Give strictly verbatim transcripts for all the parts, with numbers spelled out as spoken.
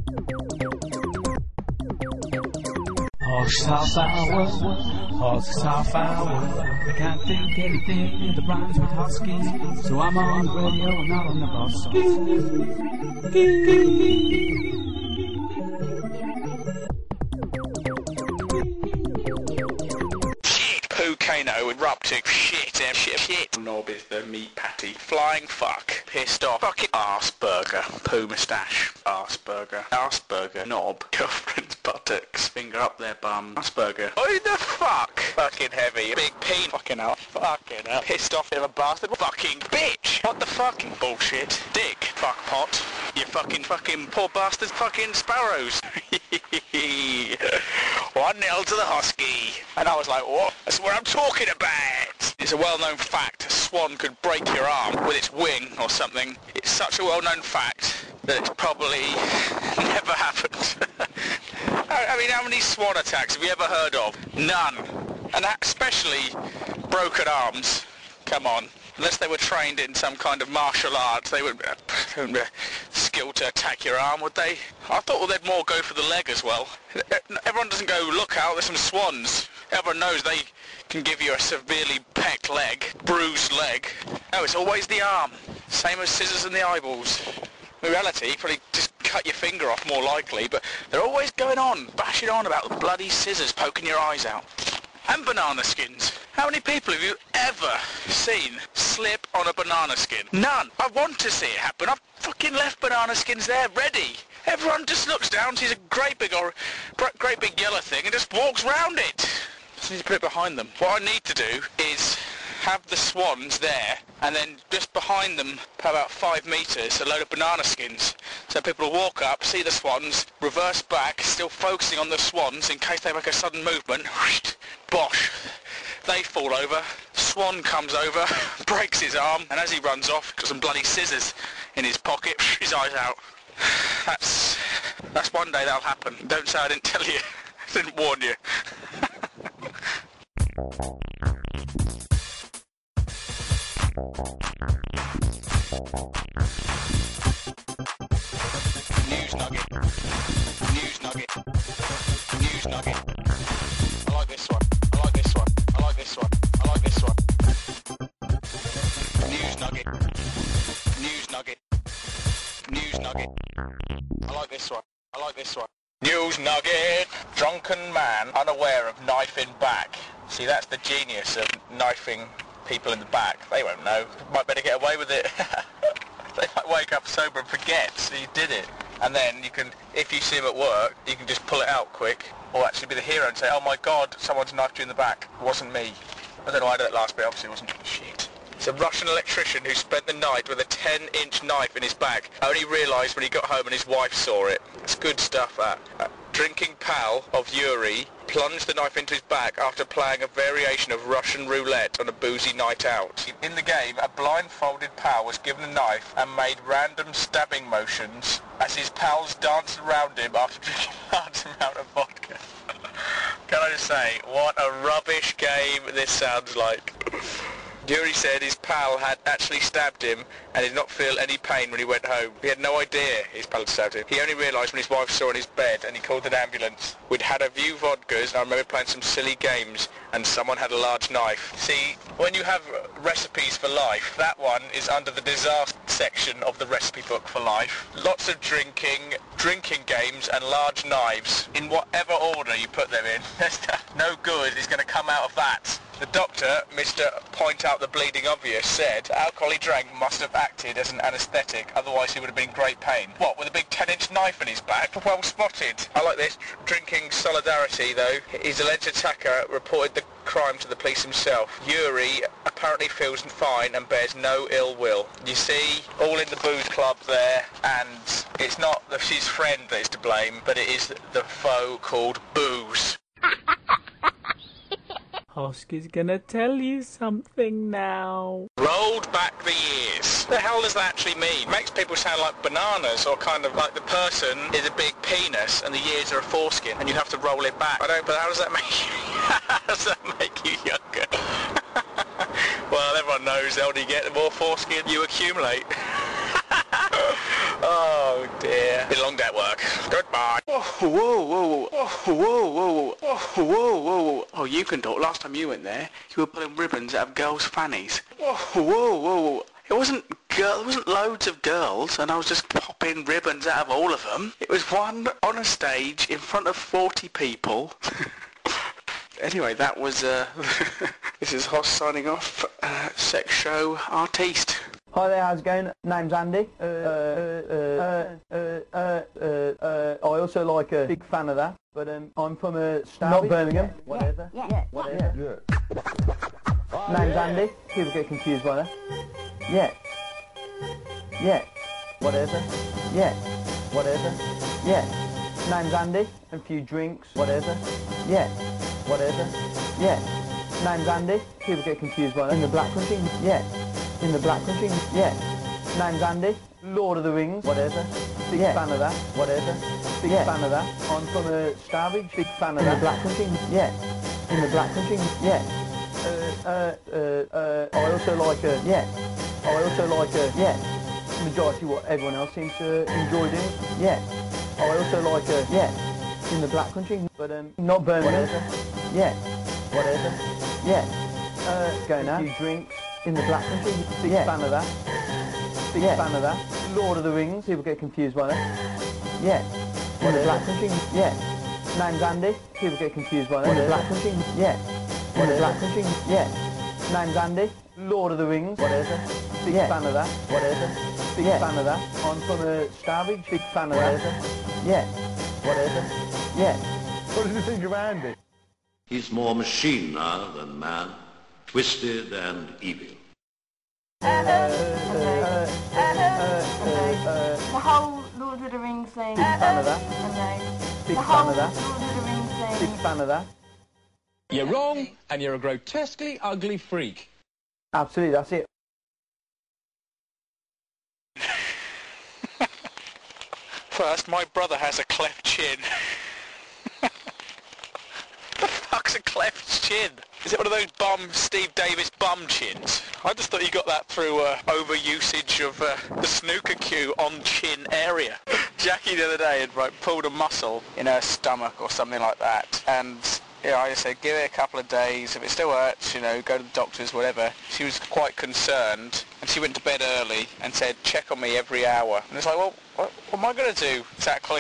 Horse half hour, horse half hour. I can't think anything that rhymes with husky, so I'm on the radio and not on the bus. Shit, Poo-Kano erupting. Shit, eh, shit, shit. Knob is the meat patty. Flying fuck. Pissed off. Fucking arse burger. Poo moustache. Arse burger. Arse burger. Knob. Girlfriend's buttocks. Finger up their bum. Arse burger. Who the fuck? Fucking heavy. Big peen. Fucking hell. Fucking hell. Pissed off little bastard. Fucking bitch. What the fucking bullshit? Dick. Fuck pot. You fucking fucking poor bastards. Fucking sparrows. One nil to the Husky. And I was like, what? That's what I'm talking about. It's a well-known fact. A swan could break your arm with its wing or something. It's such a well-known fact that it's probably never happened. I mean, how many swan attacks have you ever heard of? None. And that, especially broken arms. Come on. Unless they were trained in some kind of martial arts, they would uh, skill to attack your arm, would they? I thought well, they'd more go for the leg as well. Everyone doesn't go, look out, there's some swans. Everyone knows they can give you a severely pecked leg, bruised leg. No, it's always the arm. Same as scissors in the eyeballs. In reality, you probably just cut your finger off more likely, but they're always going on, bashing on about the bloody scissors poking your eyes out. And banana skins. How many people have you ever seen slip on a banana skin? None. I want to see it happen. I've fucking left banana skins there, ready. Everyone just looks down, sees a great big or great big yellow thing and just walks round it. Just need to put it behind them. What I need to do is have the swans there and then just behind them about five metres a load of banana skins, so people will walk up, see the swans, reverse back, still focusing on the swans in case they make a sudden movement. Bosh, they fall over, swan comes over, breaks his arm, and as he runs off, got some bloody scissors in his pocket, his eyes out. That's that's one day that'll happen. Don't say I didn't tell you. I didn't warn you. News nugget. News nugget. News nugget. I like this one. I like this one. I like this one. I like this one. News nugget. News nugget. News nugget. I like this one. I like this one. News nugget. Drunken man unaware of knife in back. See, that's the genius of knifing people in the back. They won't know. Might better get away with it. They might wake up sober and forget so you did it. And then you can, if you see him at work, you can just pull it out quick, or actually be the hero and say, oh my god, someone's knifed you in the back. It wasn't me. I don't know why I did that last bit, obviously it wasn't. Shit. It's a Russian electrician who spent the night with a ten inch knife in his back. Only realised when he got home and his wife saw it. It's good stuff, that. Uh, drinking pal of Yuri plunged the knife into his back after playing a variation of Russian roulette on a boozy night out. In the game, a blindfolded pal was given a knife and made random stabbing motions as his pals danced around him after drinking a large amount of vodka. Can I just say, what a rubbish game this sounds like. Yuri said his pal had actually stabbed him and did not feel any pain when he went home. He had no idea his pal had stabbed him. He only realised when his wife saw in his bed and he called an ambulance. We'd had a few vodkas and I remember playing some silly games and someone had a large knife. See, when you have recipes for life, that one is under the disaster section of the recipe book for life. Lots of drinking, drinking games and large knives in whatever order you put them in. No good is going to come out of that. The doctor, Mister Point Out the Bleeding Obvious, said the alcohol he drank must have acted as an anaesthetic, otherwise he would have been in great pain. What, with a big ten inch knife in his back? Well spotted. I like this. Drinking solidarity, though. His alleged attacker reported the crime to the police himself. Yuri apparently feels fine and bears no ill will. You see, all in the booze club there, and it's not the, his friend that is to blame, but it is the foe called booze. Hosky's gonna tell you something now. Rolled back the years. What the hell does that actually mean? Makes people sound like bananas, or kind of like the person is a big penis and the years are a foreskin and you have to roll it back. I don't, but how does that make you, how does that make you younger? Well, everyone knows the older you get, the more foreskin you accumulate. Oh dear. Been a long day at work. Got Oh, whoa, whoa, whoa, whoa, whoa, whoa, whoa, whoa, whoa. Oh, you can talk. Last time you went there, you were pulling ribbons out of girls' fannies. Whoa, whoa, whoa, whoa. It wasn't girl. It wasn't loads of girls, and I was just popping ribbons out of all of them. It was one on a stage in front of forty people. Anyway, that was. Uh, this is Hoss signing off. Uh, sex show artiste. Hi there, how's it going? Name's Andy. Uh, uh, uh, uh, uh, uh, uh, I also like a big fan of that, but um, I'm from a uh, not Birmingham. Yeah, whatever. Yeah, yeah, whatever. Yeah. Name's Andy. People get confused by that. Yeah. Yeah. Whatever. Yeah. Whatever. Yeah. Name's Andy. A few drinks. Whatever. Yeah. Whatever. Yeah. Name's Andy. People get confused by that. In the Black Country. Yeah. In the Black Country, yeah. Name's Andy. Lord of the Rings, whatever. Big yeah. fan of that, whatever. Big yeah. fan of that. I'm from a uh, Starbridge, big fan of in that. In the Black Country, yeah. In the Black Country, yeah. Uh, uh, uh, uh, I also like a, yeah. I also like a, yeah. Majority what everyone else seems to enjoy doing, yeah. I also like a, yeah. In the Black Country, but um, not Birmingham, whatever. Yeah. Whatever, yeah. Uh, going out. A few drinks. In the Black Country, big yeah. fan of that. Big yeah. fan of that. Lord of the Rings, people get confused by that. Yeah. In the Black Country, yeah. Name's Andy, people get confused by that. In the Black Country, yeah. In the Black Country, yeah. Name's Andy, Lord of the Rings, whatever. Big yeah. fan of that, whatever. Big yeah. fan of that. I'm from a uh, Starbridge, big fan of whatever. That. Yeah. Whatever. Yeah. What did you think of Andy? He's more machine now than man, twisted and evil. Uh, uh, uh, uh, uh, the whole Lord of the Rings thing. Big fan of that. Big the fan of that. Lord of the Rings thing. Big fan of that. You're wrong, and you're a grotesquely ugly freak. Absolutely, that's it. First, my brother has a cleft chin. The fuck's a cleft chin? Is it one of those bum, Steve Davis bum chins? I just thought you got that through uh, overusage of uh, the snooker cue on chin area. Jackie the other day had like, pulled a muscle in her stomach or something like that, and you know, I just said, give it a couple of days. If it still hurts, you know, go to the doctors, whatever. She was quite concerned, and she went to bed early and said, check on me every hour. And it's like, well, what, what am I going to do exactly?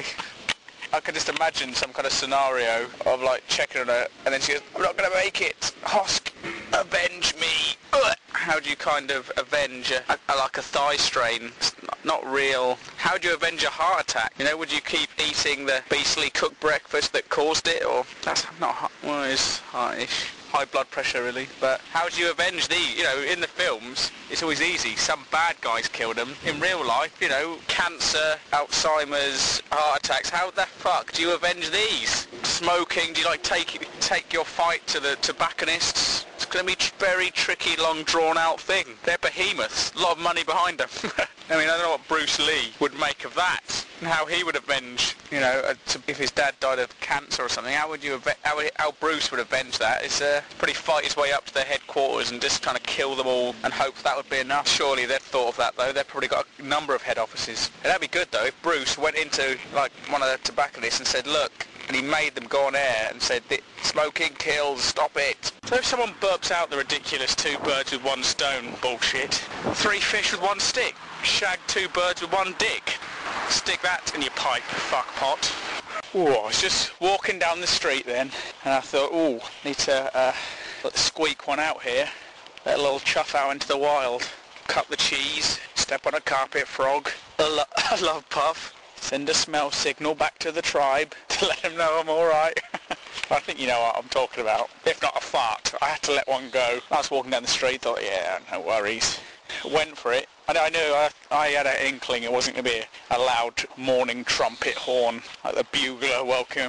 I could just imagine some kind of scenario of like checking on her, and then she goes, I'm not going to make it. Hosk, avenge me. Ugh. How do you kind of avenge a, a, like a thigh strain? It's not, not real. How do you avenge a heart attack? You know, would you keep eating the beastly cooked breakfast that caused it? Or that's not, well, it's heartish. High blood pressure really, but how do you avenge the, you know, in the films it's always easy, some bad guys killed them. In real life, you know, cancer, Alzheimer's, heart attacks, how the fuck do you avenge these? Smoking, do you like take take your fight to the tobacconists? It's going to be a very tricky, long drawn out thing. They're behemoths, a lot of money behind them. I mean, I don't know what Bruce Lee would make of that, and how he would avenge, you know, uh, to, if his dad died of cancer or something, how would you, how, how Bruce would avenge that? It's uh, pretty fight his way up to their headquarters and just trying to kill them all and hope that would be enough. Surely they'd thought of that though, they've probably got a number of head offices. And that'd be good though, if Bruce went into, like, one of the tobacconists and said, look, and he made them go on air and said, smoking kills, stop it. So if someone burps out the ridiculous two birds with one stone bullshit, three fish with one stick, shag two birds with one dick, stick that in your pipe, fuckpot. Ooh, I was just walking down the street then, and I thought, ooh, need to uh, let squeak one out here, let a little chuff out into the wild, cut the cheese, step on a carpet frog, a, lo a love puff, send a smell signal back to the tribe to let them know I'm alright. I think you know what I'm talking about. If not a fart, I had to let one go. I was walking down the street, thought, yeah, no worries. Went for it. And I knew I, I had an inkling it wasn't going to be a loud morning trumpet horn, like the bugler welcome,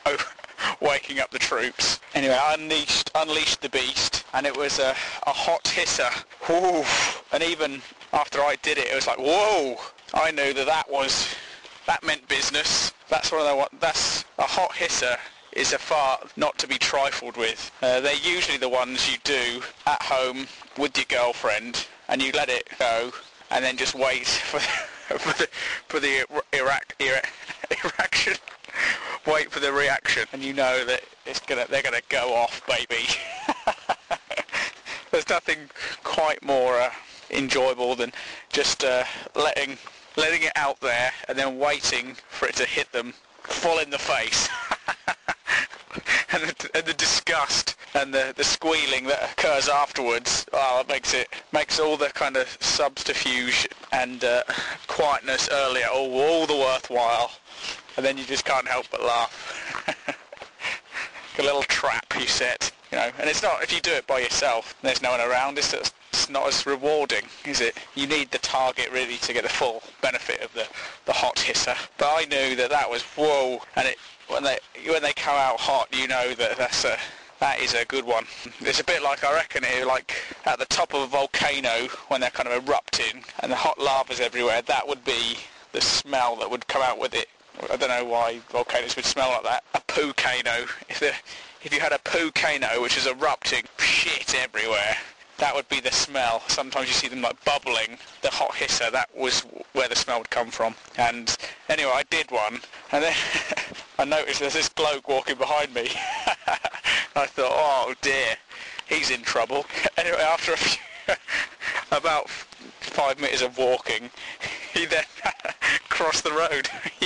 waking up the troops. Anyway, I unleashed, unleashed the beast, and it was a, a hot hisser. Ooh. And even after I did it, it was like, whoa! I knew that that was... that meant business. That's one of the, that's a hot hisser is a fart not to be trifled with. Uh, they're usually the ones you do at home with your girlfriend, and you let it go, and then just wait for the, for the, for the Iraq, Iraq, erection. wait for the reaction, and you know that it's gonna, they're gonna go off, baby. There's nothing quite more uh, enjoyable than just uh, letting letting it out there and then waiting for it to hit them full in the face. and, the, and the disgust and the, the squealing that occurs afterwards, oh, it makes it makes all the kind of subterfuge and uh, quietness earlier all, all the worthwhile, and then you just can't help but laugh. A little trap you set, you know, and it's not, if you do it by yourself and there's no one around, it's, it's not as rewarding, is it? You need the target really to get the full benefit of the, the hot hisser. But I knew that that was, whoa, and it when they when they come out hot, you know that that's a that is a good one. It's a bit like, I reckon, it like at the top of a volcano when they're kind of erupting and the hot lava's everywhere. That would be the smell that would come out with it. I don't know why volcanoes would smell like that. A poo-cano. If the if you had a poo-cano which is erupting, shit everywhere, that would be the smell. Sometimes you see them like bubbling. The hot hisser, that was where the smell would come from. And anyway, I did one, and then I noticed there's this bloke walking behind me. I thought, oh dear, he's in trouble. Anyway, after a few, about five metres of walking, he then crossed the road.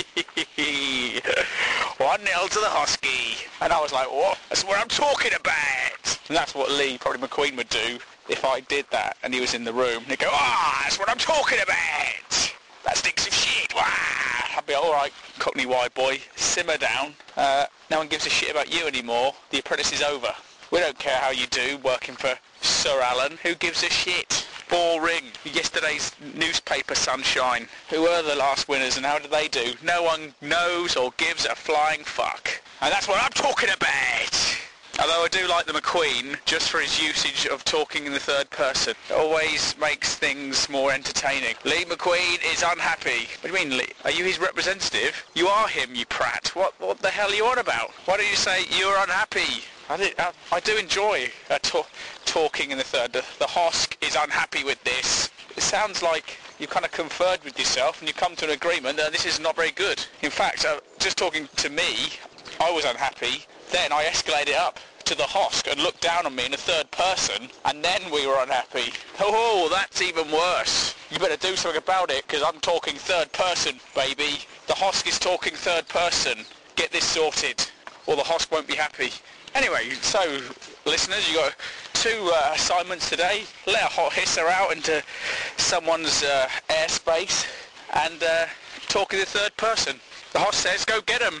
One nil to the Husky. And I was like, what? That's what I'm talking about. And that's what Lee, probably McQueen, would do if I did that and he was in the room. He'd go, ah, oh, that's what I'm talking about. That stinks of shit. Wah. I'd be all right, Cockney white boy, simmer down. Uh, no one gives a shit about you anymore. The Apprentice is over. We don't care how you do working for Sir Alan. Who gives a shit? Boring. Yesterday's newspaper sunshine. Who were the last winners and how did they do? No one knows or gives a flying fuck. And that's what I'm talking about. Although I do like the McQueen, just for his usage of talking in the third person. It always makes things more entertaining. Lee McQueen is unhappy. What do you mean, Lee? Are you his representative? You are him, you prat. What what the hell are you on about? Why don't you say you're unhappy? I do, I, I do enjoy uh, talk, talking in the third. The, the Hosk is unhappy with this. It sounds like you kind of conferred with yourself and you come to an agreement that this is not very good. In fact, uh, just talking to me, I was unhappy. Then I escalated it up to the Hosk and looked down on me in a third person, and then we were unhappy. Oh, that's even worse. You better do something about it, because I'm talking third person, baby. The Hosk is talking third person. Get this sorted, or the Hosk won't be happy. Anyway, so, listeners, you got two uh, assignments today. Let a hot hisser out into someone's uh, airspace and uh, talk in the third person. The Hosk says, go get him.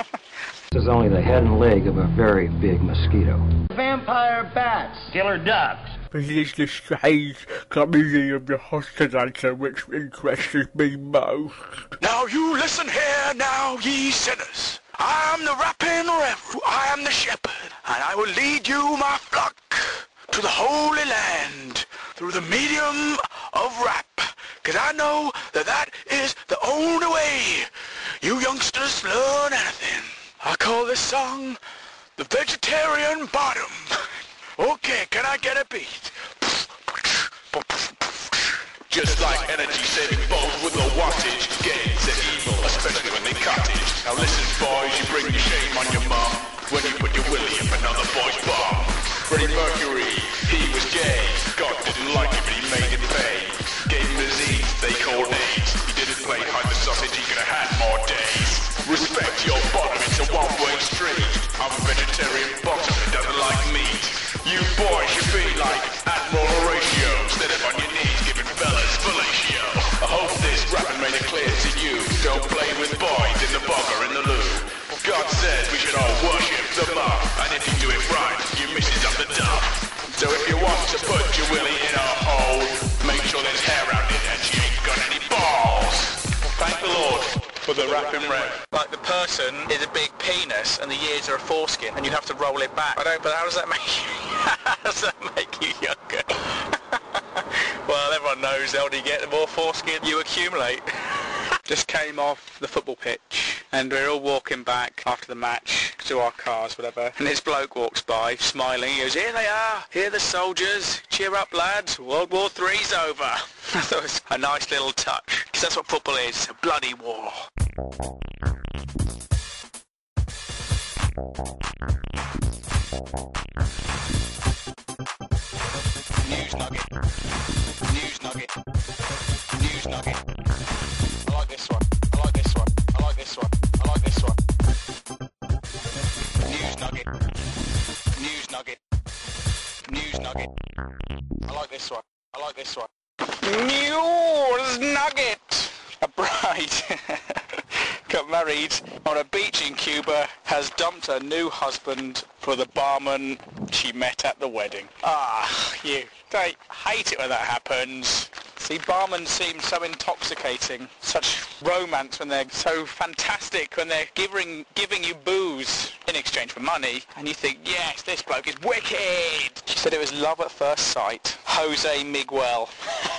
This is only the head and leg of a very big mosquito. Vampire bats. Killer ducks. This is the strange comedy of the Hostigator which interests me most. Now you listen here now, ye sinners. I am the rapping rev, I am the shepherd, and I will lead you, my flock, to the Holy Land through the medium of rap. Cause I know that that is the only way you youngsters learn anything. I call this song the Vegetarian Bottom. Okay, can I get a beat? Just like energy-saving bulbs with low wattage, gains are evil, especially when they cottage. Now listen, boys, you bring your shame on your mom when you put your willy up another boy's bum. Freddie Mercury, he was gay. God didn't like it, but he made it pay. Gave him disease, they called AIDS. He didn't play hide the sausage, he could have had more days. Respect your bottom, it's a one-way street. I'm a vegetarian bottom that doesn't like meat. You boys should be like Admiral Horatio, instead of on your knees giving fellas fellatio. I hope this rapping made it clear to you. Don't play with boys in the bog or in the loo. God says we should all worship the mob, and if you do it right, your missus up the dump. So if you want to put your willy in a hole, make sure there's hair around it and she ain't got any balls. Thank the Lord for the rapping rev. Like the person is a big penis and the ears are a foreskin and you have to roll it back. I don't, but how does that make you, how does that make you younger? Well, everyone knows the older you get, the more foreskin you accumulate. Just came off the football pitch and we're all walking back after the match to our cars, whatever, and this bloke walks by smiling. He goes, here they are, here the soldiers, cheer up lads, World War Three's over. I thought it was a nice little touch, because that's what football is, a bloody war. News nugget. News nugget. News nugget. I like this one. I like this one. I like this one. I like this one. News nugget. News nugget. News nugget. I like this one. I like this one. News nugget. A bride got married on a beach in Cuba, has dumped her new husband for the barman she met at the wedding. Ah, you. They hate it when that happens. See, barmen seem so intoxicating. Such romance when they're so fantastic, when they're giving giving you booze in exchange for money. And you think, yes, this bloke is wicked. She said it was love at first sight. Jose Miguel.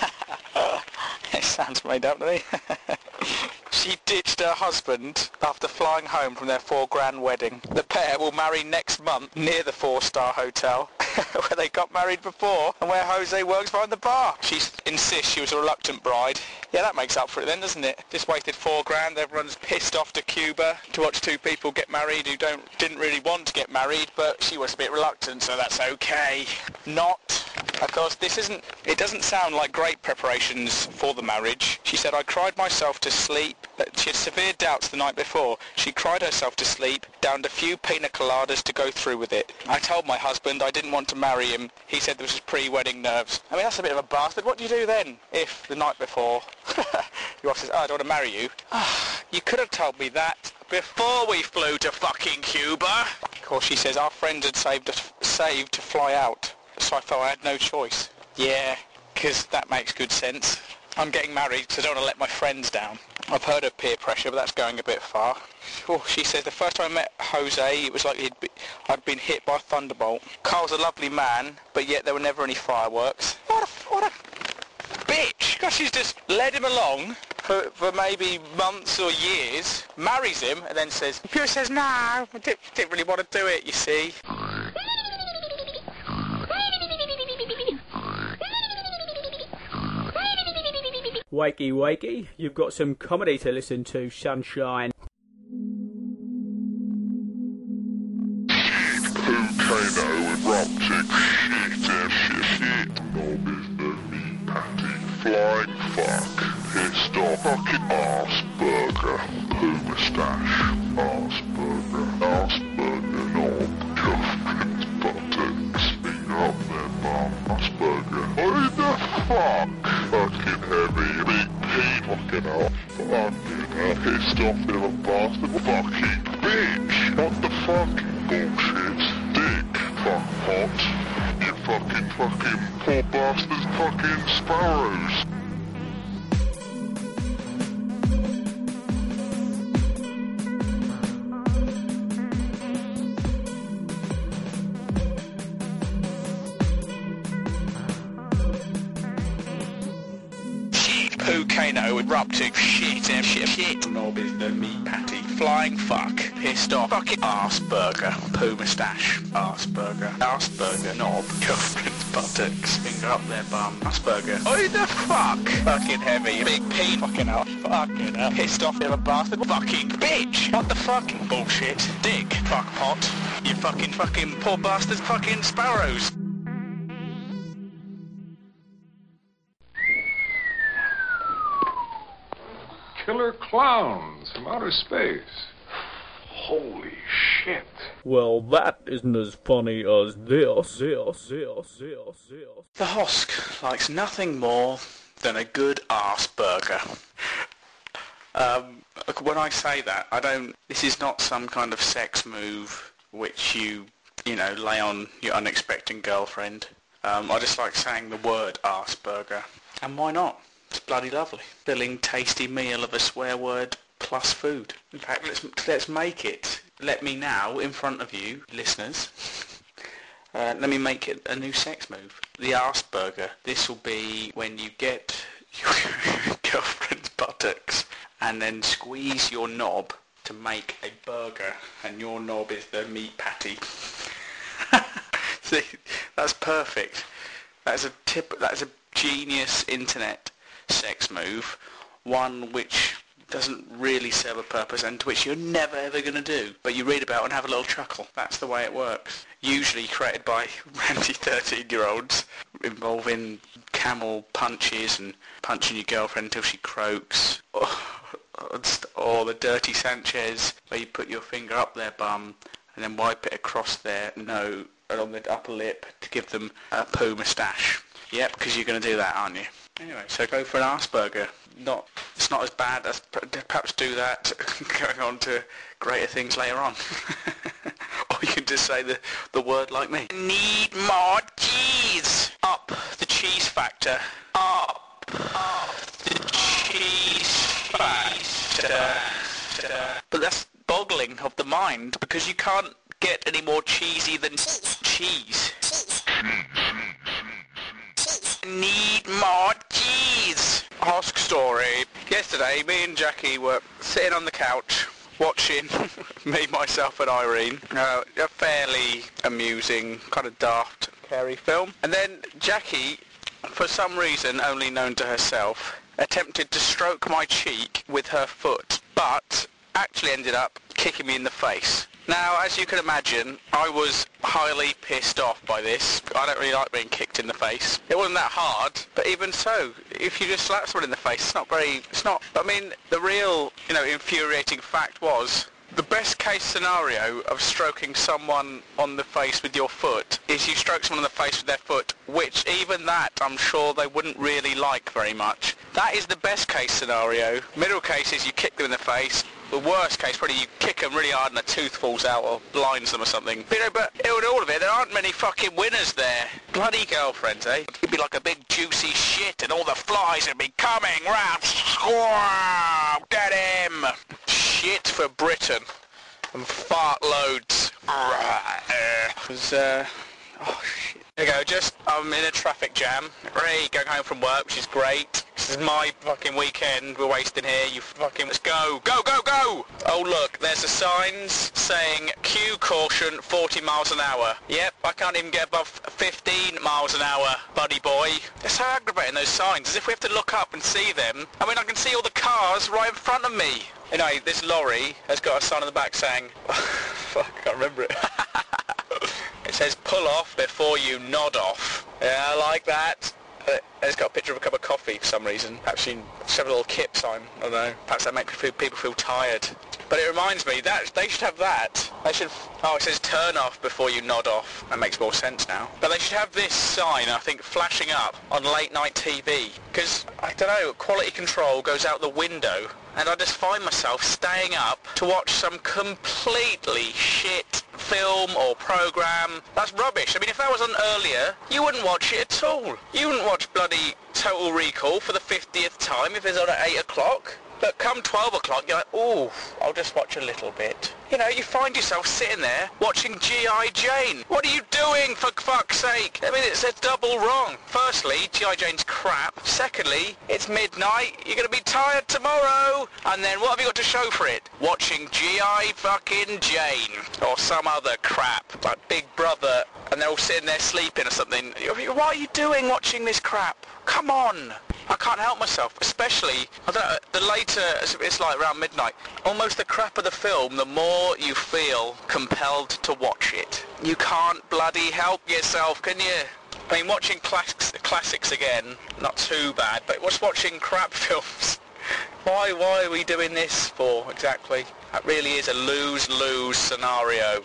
It sounds made up to me. She ditched her husband after flying home from their four grand wedding. The pair will marry next month near the four-star hotel where they got married before and where Jose works behind the bar. She insists she was a reluctant bride. Yeah, that makes up for it then, doesn't it? Just wasted four grand. Everyone's pissed off to Cuba to watch two people get married who don't didn't really want to get married, but she was a bit reluctant, so that's okay. Not. Of course, this isn't, it doesn't sound like great preparations for the marriage. She said, I cried myself to sleep. She had severe doubts the night before. She cried herself to sleep, downed a few pina coladas to go through with it. I told my husband I didn't want to marry him. He said there was pre-wedding nerves. I mean, that's a bit of a bastard. What do you do then if the night before your wife says, oh, I don't want to marry you? You could have told me that before we flew to fucking Cuba. Of course, she says our friends had saved, saved to fly out. So I felt I had no choice. Yeah, because that makes good sense. I'm getting married, so I don't want to let my friends down. I've heard of peer pressure, but that's going a bit far. Oh, she says, the first time I met Jose, it was like he'd be, I'd been hit by a thunderbolt. Carl's a lovely man, but yet there were never any fireworks. What a, what a bitch! God, she's just led him along for, for maybe months or years, marries him, and then says, Pure says, no, I didn't, didn't really want to do it, you see. Wakey, wakey, you've got some comedy to listen to, sunshine. Volcano erupting, shit and shit, shit. Knob is the meat patty, flying fuck, pissed off, fucking arse burger, poo moustache, arse burger, arse burger, knob, girlfriend's buttocks, finger up their bum, arse burger. What the fuck? Fucking heavy, big peen, fucking off, fucking hell, pissed off, bit of a bastard, fucking bitch, what the fucking bullshit, dick, fuck pot, you fucking fucking poor bastards, fucking sparrows. Volcano erupting, shit and shit, shit. Knob is the meat patty, flying fuck, pissed off, fucking arse burger, poo moustache, arse burger, arse burger, knob, girlfriend's buttocks, finger up their bum, arse burger. Oh the fuck, fucking heavy, big peen, fucking hell, fucking hell, pissed off, little bastard, fucking bitch, what the fucking bullshit, dick, fuck pot, you fucking fucking poor bastards, fucking sparrows. Killer clowns from outer space. Holy shit. Well, that isn't as funny as this. This, this, this, this. The Hosk likes nothing more than a good arse burger. Um, when I say that, I don't... This is not some kind of sex move which you, you know, lay on your unexpected girlfriend. Um, I just like saying the word arse burger. And why not? It's bloody lovely. Filling tasty meal of a swear word plus food. In fact, let's let's make it. Let me now, in front of you, listeners, uh, let me make it a new sex move. The arse burger. This will be when you get your girlfriend's buttocks and then squeeze your knob to make a burger, and your knob is the meat patty. See, that's perfect. That's a tip. That's a genius internet sex move, one which doesn't really serve a purpose and which you're never ever going to do, but you read about and have a little chuckle. That's the way it works. Usually created by ranty thirteen-year-olds, involving camel punches and punching your girlfriend until she croaks. Or the Dirty Sanchez, where you put your finger up their bum and then wipe it across their nose and on the upper lip to give them a poo moustache. Yep, because you're going to do that, aren't you? Anyway, so go for an Asperger. Not, it's not as bad as perhaps do that going on to greater things later on. Or you can just say the, the word like me. Need more cheese. Up the cheese factor. Up, up the cheese factor. But that's boggling of the mind because you can't get any more cheesy than cheese. Cheese. Need more cheese. Ask story. Yesterday, me and Jackie were sitting on the couch watching me, myself and Irene, uh, a fairly amusing, kind of daft, Carey film. And then Jackie, for some reason only known to herself, attempted to stroke my cheek with her foot, but actually ended up kicking me in the face. Now, as you can imagine, I was highly pissed off by this. I don't really like being kicked in the face. It wasn't that hard, but even so, if you just slap someone in the face, it's not very, it's not, I mean, the real, you know, infuriating fact was, the best case scenario of stroking someone on the face with your foot is you stroke someone on the face with their foot, which even that I'm sure they wouldn't really like very much. That is the best case scenario. Middle case is you kick them in the face. The worst case, probably you kick them really hard and a tooth falls out or blinds them or something. But, you know, but in all of it, there aren't many fucking winners there. Bloody girlfriends, eh? It'd be like a big juicy shit and all the flies would be coming round. Wow, get him! Shit for Britain. And fart loads. Because, uh... oh, shit. There you go, just, I'm in a traffic jam. Great, going home from work, which is great. This is my fucking weekend we're wasting here, you fucking, let's go. Go, go, go! Oh look, there's the signs saying, queue caution, forty miles an hour. Yep, I can't even get above fifteen miles an hour, buddy boy. It's so aggravating, those signs, as if we have to look up and see them. I mean, I can see all the cars right in front of me. You know, this lorry has got a sign on the back saying, fuck, I can't remember it. It says, pull off before you nod off. Yeah, I like that. Uh, it's got a picture of a cup of coffee for some reason. Perhaps you should have a little kip sign. I don't know. Perhaps that makes people feel tired. But it reminds me, that they should have that. They should... Oh, it says turn off before you nod off. That makes more sense now. But they should have this sign, I think, flashing up on late night T V. Because, I don't know, quality control goes out the window. And I just find myself staying up to watch some completely shit film or program. That's rubbish. I mean, if that was on earlier, you wouldn't watch it at all. You wouldn't watch bloody Total Recall for the fiftieth time if it's on at eight o'clock. But come twelve o'clock, you're like, ooh, I'll just watch a little bit. You know, you find yourself sitting there watching G I Jane. What are you doing, for fuck's sake? I mean, it's a double wrong. Firstly, G I Jane's crap. Secondly, it's midnight. You're going to be tired tomorrow. And then what have you got to show for it? Watching G I fucking Jane. Or some other crap. Like Big Brother. And they're all sitting there sleeping or something. What are you doing watching this crap? Come on. I can't help myself, especially, I don't know, the later, it's like around midnight, almost the crap of the film, the more you feel compelled to watch it. You can't bloody help yourself, can you? I mean, watching classics, classics again, not too bad, but what's watching crap films? Why, why are we doing this for, exactly? That really is a lose-lose scenario.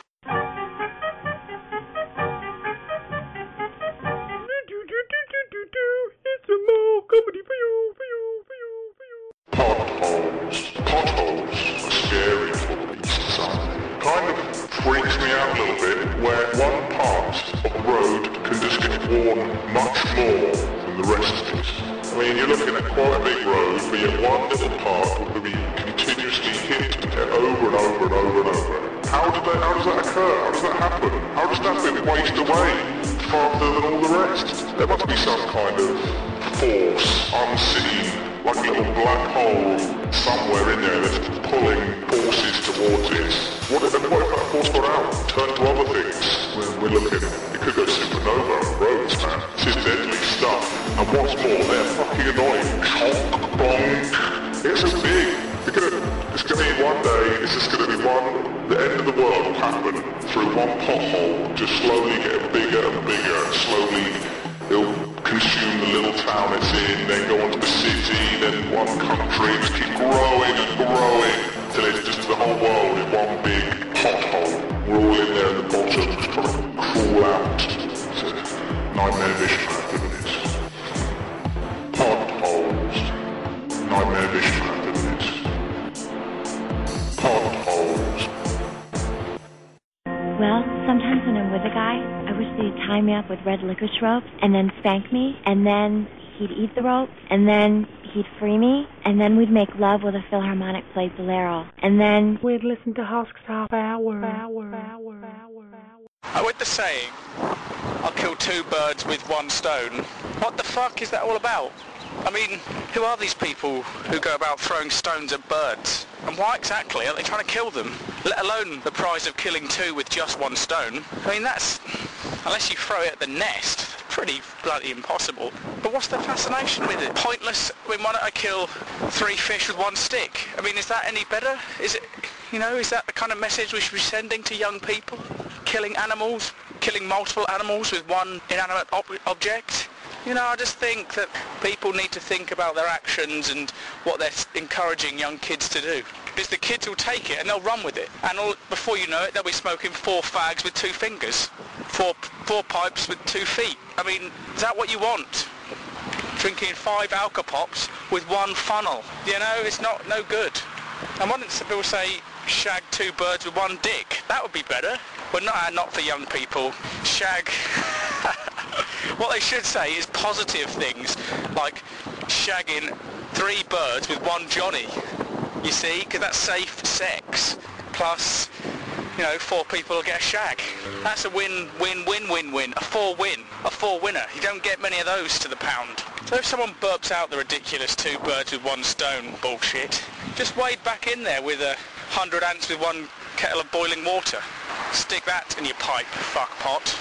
Comedy for you, for you, for you, for you. Potholes. Potholes are scary little beasts, son. Kind of freaks me out a little bit where one part of the road can just get worn much more than the rest of it. I mean, you're looking at quite a big road, but yet one little part will be continuously hit over and over and over and over. How, did that, how does that occur? How does that happen? How does that bit waste away faster than all the rest? There must be some kind of force, unseen, like a little black hole somewhere in there that's pulling forces towards it. What if, what if that force got out, turned to other things? We're, we're looking, it could go supernova on roads, man. This is deadly stuff. And what's more, they're fucking annoying. Chonk, bonk. It's so big. It could the end of the world will happen through one pothole, just slowly getting bigger and bigger, and slowly it'll consume the little town it's in, then go on to the city, then one country, just keep growing and growing, till it's just the whole world in one big pothole. We're all in there at the bottom, just trying to crawl out. It's a nightmare vision, isn't it? Potholes. Nightmare vision, isn't it? Potholes. Well, sometimes when I'm with a guy, I wish that he'd tie me up with red licorice ropes and then spank me, and then he'd eat the rope, and then he'd free me, and then we'd make love with a Philharmonic played bolero, and then we'd listen to Husk's Half Hour. Hour, hour, hour. I with the saying, I'll kill two birds with one stone. What the fuck is that all about? I mean, who are these people who go about throwing stones at birds? And why exactly are they trying to kill them? Let alone the prize of killing two with just one stone. I mean, that's, unless you throw it at the nest, pretty bloody impossible. But what's the fascination with it? Pointless. I mean, why don't I kill three fish with one stick? I mean, is that any better? Is it, you know, is that the kind of message we should be sending to young people? Killing animals, killing multiple animals with one inanimate ob- object? You know, I just think that people need to think about their actions and what they're encouraging young kids to do. Because the kids will take it and they'll run with it. And all, before you know it, they'll be smoking four fags with two fingers. Four, four pipes with two feet. I mean, is that what you want? Drinking five Alka-Pops with one funnel. You know, it's not no good. And why don't some people say, shag two birds with one dick? That would be better. But not, not for young people. Shag... What they should say is positive things, like shagging three birds with one Johnny, you see, because that's safe sex, plus, you know, four people will get a shag. That's a win, win, win, win, win, a four win, a four winner. You don't get many of those to the pound. So if someone burps out the ridiculous two birds with one stone bullshit, just wade back in there with a hundred ants with one kettle of boiling water. Stick that in your pipe, fuckpot.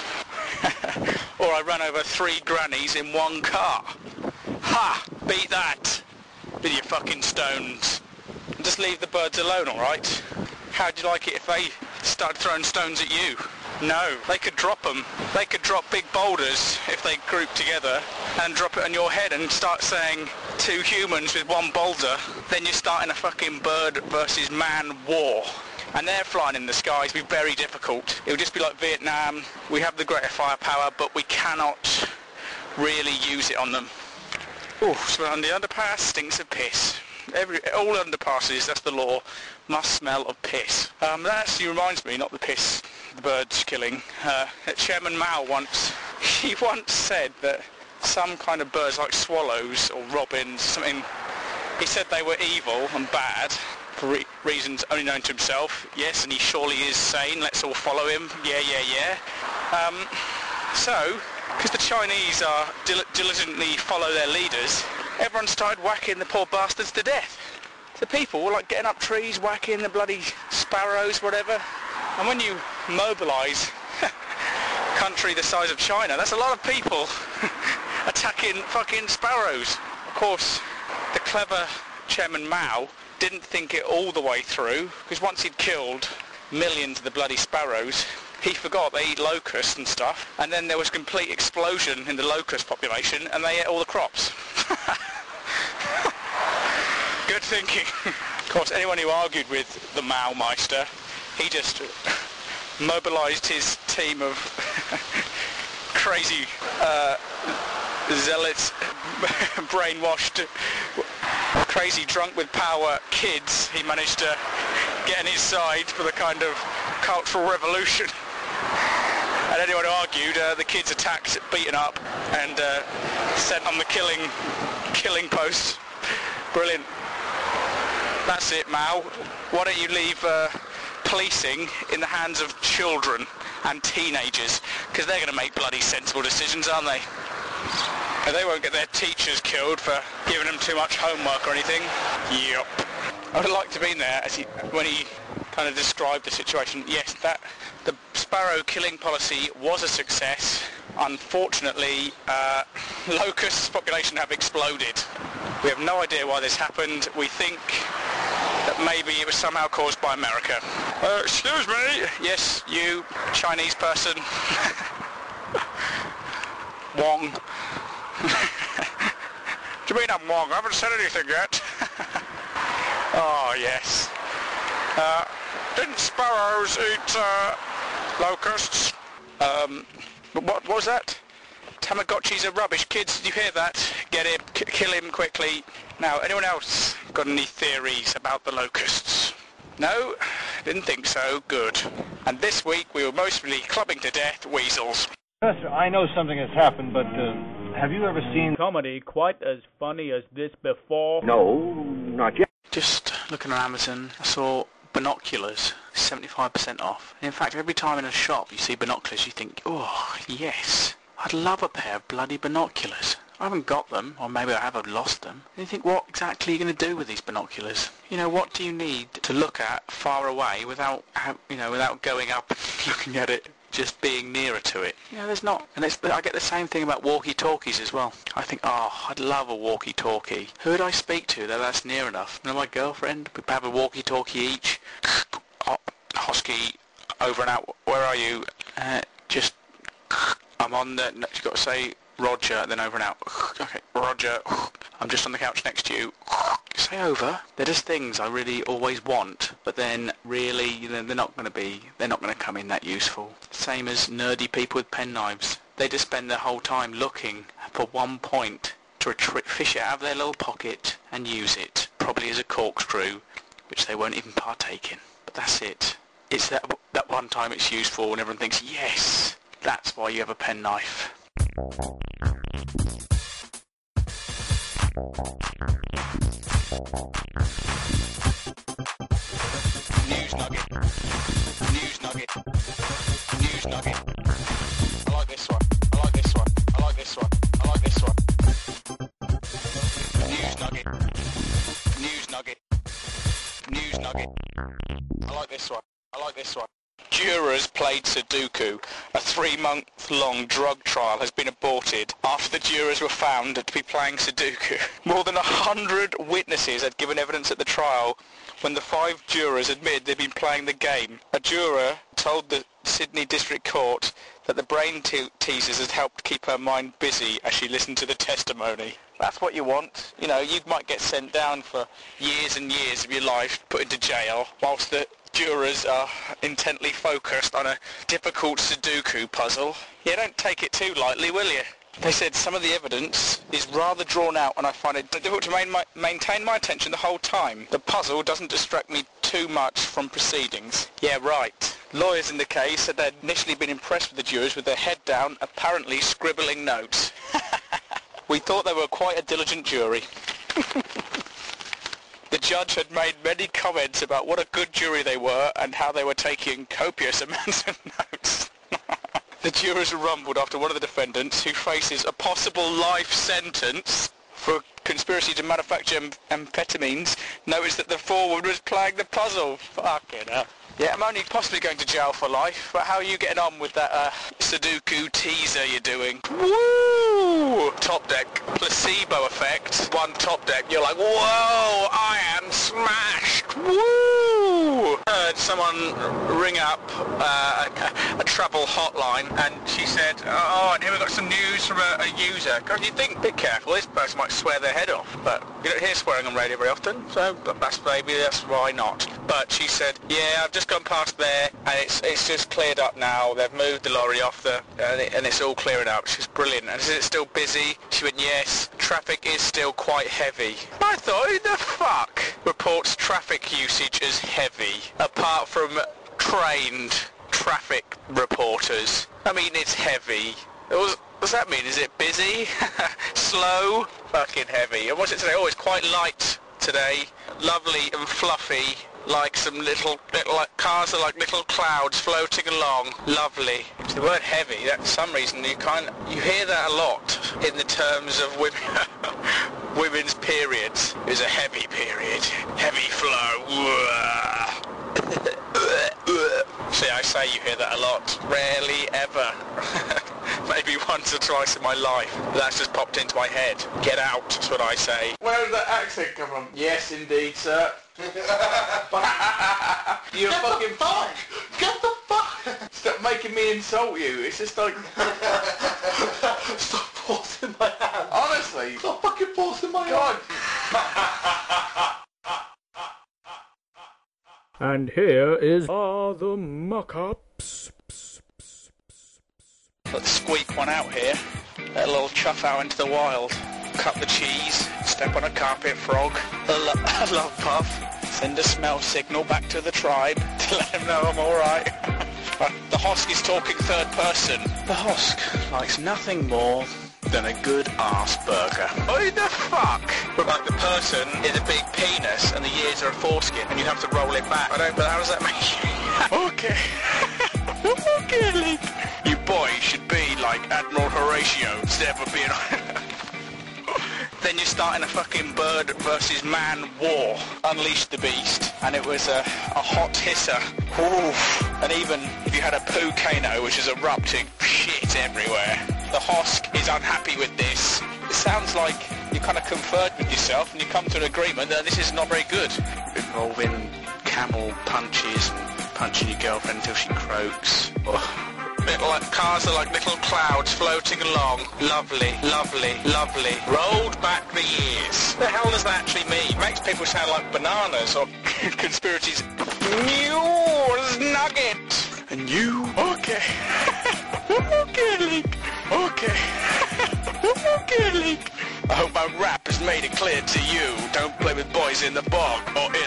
Or I run over three grannies in one car. Ha! Beat that! With your fucking stones. And just leave the birds alone, alright? How'd you like it if they started throwing stones at you? No, they could drop them. They could drop big boulders if they group together and drop it on your head and start saying two humans with one boulder. Then you're starting a fucking bird versus man war. And they're flying in the skies. It'll be very difficult. It'll just be like Vietnam. We have the greater firepower, but we cannot really use it on them. Oh, so on the underpass stinks of piss. Every, all underpasses, that's the law, must smell of piss. Um, that actually reminds me, not the piss, the birds killing. Uh, Chairman Mao once, he once said that some kind of birds like swallows or robins, something, he said they were evil and bad. For re- reasons only known to himself. Yes, and he surely is sane. Let's all follow him. Yeah, yeah, yeah. Um, so, because the Chinese are dil- diligently follow their leaders, everyone started whacking the poor bastards to death. The people were like getting up trees, whacking the bloody sparrows, whatever. And when you mobilise a country the size of China, that's a lot of people attacking fucking sparrows. Of course, the clever Chairman Mao didn't think it all the way through, because once he'd killed millions of the bloody sparrows, he forgot they eat locusts and stuff, and then there was a complete explosion in the locust population, and they ate all the crops. Good thinking. Of course, anyone who argued with the Mao Meister, he just mobilised his team of crazy uh, zealots, brainwashed, crazy drunk with power kids. He managed to get on his side for the kind of cultural revolution. And anyone who argued, uh, the kids attacked, beaten up, and uh, sent on the killing killing post. Brilliant. That's it, Mao. Why don't you leave uh, policing in the hands of children and teenagers? Because they're going to make bloody sensible decisions, aren't they? And they won't get their teachers killed for giving them too much homework or anything. Yep. I would have liked to have been there as he, when he kind of described the situation. Yes, that the sparrow killing policy was a success. Unfortunately, uh, locust population have exploded. We have no idea why this happened. We think that maybe it was somehow caused by America. Uh, excuse me? Yes, you, Chinese person. Wong. Do you mean I'm Wong? I haven't said anything yet. Oh, yes. Uh, didn't sparrows eat uh, locusts? Um, what, what was that? Tamagotchis are rubbish. Kids, did you hear that? Get him, k kill him quickly. Now, anyone else got any theories about the locusts? No? Didn't think so. Good. And this week we were mostly clubbing to death weasels. Professor, I know something has happened, but uh, have you ever seen comedy quite as funny as this before? No, not yet. Just looking on Amazon, I saw binoculars, seventy-five percent off. In fact, every time in a shop you see binoculars, you think, oh, yes, I'd love a pair of bloody binoculars. I haven't got them, or maybe I have lost them. And you think, what exactly are you going to do with these binoculars? You know, what do you need to look at far away without, you know, without going up and looking at it? Just being nearer to it. You know, there's not. And it's, I get the same thing about walkie-talkies as well. I think, oh, I'd love a walkie-talkie. Who would I speak to that that's near enough? You know, my girlfriend, we'd have a walkie-talkie each. Oh, Hosky, over and out. Where are you? Uh, just, I'm on the, you've got to say Roger, then over and out. Okay, Roger, I'm just on the couch next to you. Say over. They're just things I really always want, but then really they're not going to be, they're not going to come in that useful. Same as nerdy people with penknives. They just spend their whole time looking for one point to retri- fish it out of their little pocket and use it, probably as a corkscrew, which they won't even partake in. But that's it. It's that, that one time it's useful and everyone thinks, yes, that's why you have a penknife. News nugget. News nugget. News nugget. I like this one. I like this one. I like this one. I like this one. News nugget. News nugget. News nugget. I like this one. I like this one. Jurors played Sudoku. A three-month-long drug trial has been aborted after the jurors were found to be playing Sudoku. More than a hundred witnesses had given evidence at the trial when the five jurors admitted they'd been playing the game. A juror told the Sydney District Court that the brain te- teasers had helped keep her mind busy as she listened to the testimony. That's what you want. You know, you might get sent down for years and years of your life, put into jail, whilst the jurors are intently focused on a difficult Sudoku puzzle. Yeah, don't take it too lightly, will you? They said some of the evidence is rather drawn out and I find it difficult to main my, maintain my attention the whole time. The puzzle doesn't distract me too much from proceedings. Yeah, right. Lawyers in the case said they'd initially been impressed with the jurors with their head down, apparently scribbling notes. We thought they were quite a diligent jury. The judge had made many comments about what a good jury they were and how they were taking copious amounts of notes. The jurors were rumbled after one of the defendants, who faces a possible life sentence for conspiracy to manufacture am- amphetamines, noticed that the forward was playing the puzzle. Fucking hell. Yeah, I'm only possibly going to jail for life, but how are you getting on with that uh, Sudoku teaser you're doing? Woo! Top deck, placebo effect. One top deck, you're like, whoa, I am smashed. Woo! Heard someone ring up uh, a, a travel hotline, and she said, oh, and here we've got some news from a, a user. God, you think, be careful, this person might swear their head off, but you don't hear swearing on radio very often, so that's maybe that's why not. But she said, yeah, I've just gone past there, and it's it's just cleared up now. They've moved the lorry off the, and, it, and it's all clearing up. She's brilliant. And is it still busy? She went, yes. Traffic is still quite heavy. I thought, who the fuck reports traffic usage as heavy, apart from trained traffic reporters? I mean, it's heavy. It was, what's that mean? Is it busy? Slow? Fucking heavy. And what's it today? Oh, it's quite light today. Lovely and fluffy. Like some little, little like cars are like little clouds floating along. Lovely. It's the word heavy. That for some reason you kind you hear that a lot in the terms of women, women's periods. It was a heavy period. Heavy flow. See, I say you hear that a lot. Rarely ever. Maybe once or twice in my life. That's just popped into my head. Get out, is what I say. Where did that accent come from? Yes, indeed, sir. You're fucking fuck. Get the fuck. Stop making me insult you. It's just like. Stop forcing my hand. Honestly. Stop fucking forcing my God. hand. And here is all the muck-ups. Let's squeak one out here. Let a little chuff out into the wild. Cut the cheese. Step on a carpet frog. A, lo a love puff. Send a smell signal back to the tribe to let them know I'm alright. The Hosk is talking third person. The Hosk likes nothing more than a good arse burger. Who the fuck? But like the person is a big penis and the ears are a foreskin and you have to roll it back. I don't, but how does that make you? Okay. Okay, Link. You boys should be like Admiral Horatio instead of being... Then you're starting a fucking bird versus man war. Unleash the beast. And it was a, a hot hisser. Oof. And even if you had a poo-cano which is erupting shit everywhere, the Hosk is unhappy with this. It sounds like you kind of conferred with yourself and you come to an agreement that this is not very good. Involving camel punches and punching your girlfriend until she croaks. Oh. Little like, cars are like little clouds floating along. Lovely, lovely, lovely. Rolled back the years. The hell does that actually mean? It makes people sound like bananas or conspiracies. News nugget. And you? Okay. Okay, Link. Okay. Okay, Link. I hope my rap has made it clear to you. Don't play with boys in the bog or in...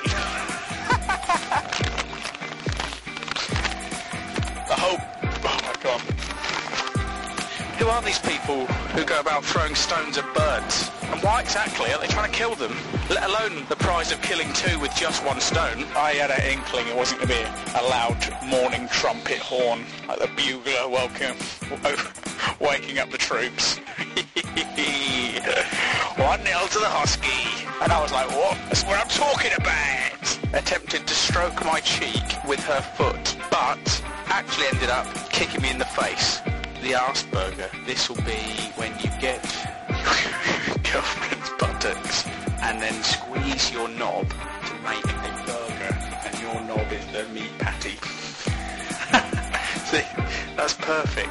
I hope... Oh my god. Who are these people who go about throwing stones at birds? And why exactly are they trying to kill them? Let alone the prize of killing two with just one stone. I had an inkling it wasn't going to be a loud morning trumpet horn, like the bugler welcome, waking up the troops. one nil to the Husky. And I was like, what? That's what I'm talking about. Attempted to stroke my cheek with her foot, but actually ended up kicking me in the face. The arse burger. This will be when you get your girlfriend's buttocks and then squeeze your knob to make a burger, and your knob is the meat patty. See, that's perfect.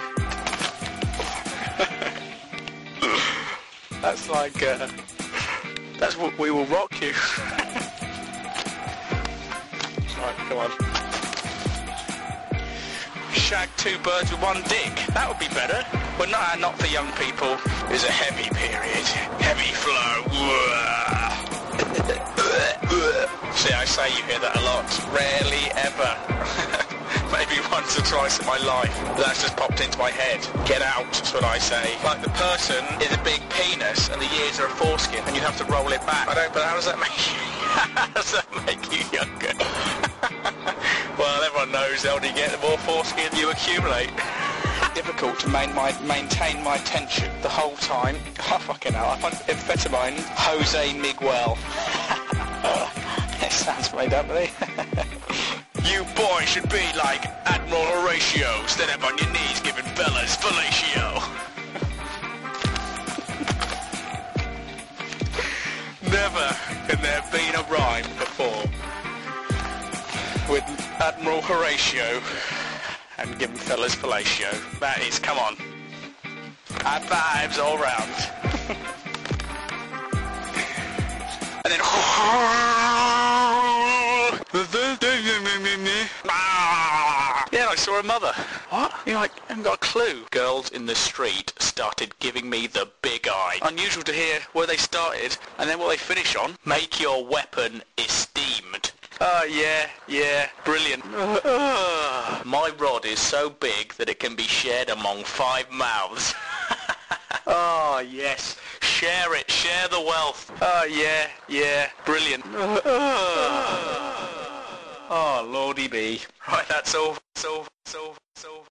That's like, uh, that's what we will rock you. Right, come on. Shag two birds with one dick. That would be better. But no, not for young people. It's a heavy period. Heavy flow. See, I say you hear that a lot. Rarely ever. Maybe once or twice in my life. That's just popped into my head. Get out, that's what I say. Like the person is a big penis and the ears are a foreskin and you have to roll it back. I don't, but how does that make you, how does that make you younger? Well, everyone knows the older you get, the more foreskin you accumulate. Difficult to main my, maintain my attention the whole time. Oh, fucking hell, I find amphetamine Jose Miguel. It sounds made up, really. You boys should be like Admiral Horatio, stand up on your knees giving fellas fellatio. Never can there have been a rhyme before with Admiral Horatio and giving fellas fellatio. That is, come on. High fives all round. And then... Yeah, I saw a mother. What? You're like, I haven't got a clue. Girls in the street started giving me the big eye. Unusual to hear where they started and then what they finish on. Make your weapon esteemed. Oh, yeah, yeah, brilliant. My rod is so big that it can be shared among five mouths. Oh, yes. Share it. Share the wealth. Oh, yeah, yeah, brilliant. Oh, lordy be. Right, that's all. So, so, so.